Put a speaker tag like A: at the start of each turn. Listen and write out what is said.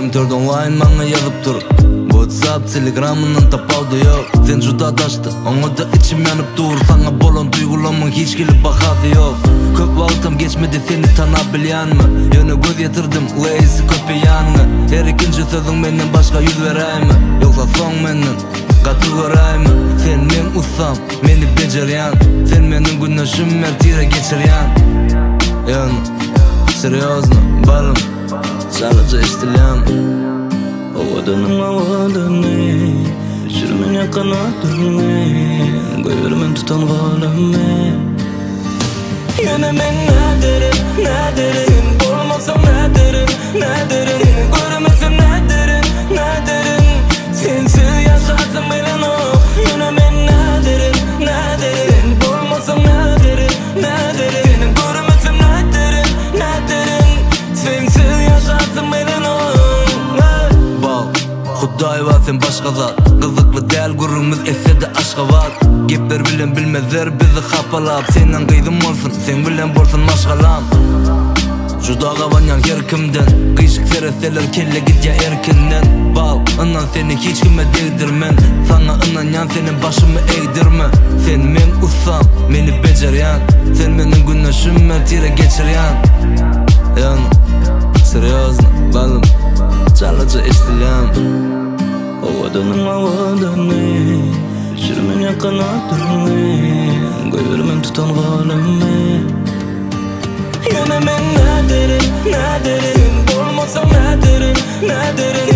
A: Twitter'da online manga yazıp dur. WhatsApp, Telegram'ından tapavdı yok. Sen juda taştı, ona da içim yanıp dur. Sana bolan duygulamın hiç gelip bakası yok. Köp vaktim geçmedi seni tanabilyan mı? Yöne göz yatırdım, lazy köpe yanına. Her ikinci sözün benden başka yüz verey mi? Yoksa son menden katı görey mi? Sen men usam, meni beceryan. Sen menin güneşim mertire geçiryan. Yani, серьезно, balım, sadece istilem.
B: Ovadanın ovadanı, sürmene kanatlarını, görmen tutan valimi. Yine men ne derim, ne derim, olmasam ne derim, ne derim. Seni görmesem ne derim, ne derim. Sensiz yaşarsam bilen o. Yine men ne derim, ne derim. Sen olmasam ne derim, ne derim. Seni görmesem ne derim, ne derim. Sensiz yaşarsam bilen o.
A: Huday var sen başka zat. Kızıklı değil gururumuz esse de aşka var. Gepler bilen bilmezler bizi kapalap. Senden kıydım olsun, sen bilen bolsun maşgalam. Juda kavanyan her kimden. Kıyışık sereseler kelle git ya erkinden. Bal, inan seni hiç kime değdirmen. Sana inan yan senin başımı eğdirme. Sen men usam, meni beceryan. Sen menin güneşim mertire geçiryan. Yani, серьезно, balım, çalıcı istilem.
B: Ovadanın ovadanı, sürmene kanatlarını, görmen tutan valimi. Yine men ne derim, ne derim. Sen olmasam ne derim, ne derim.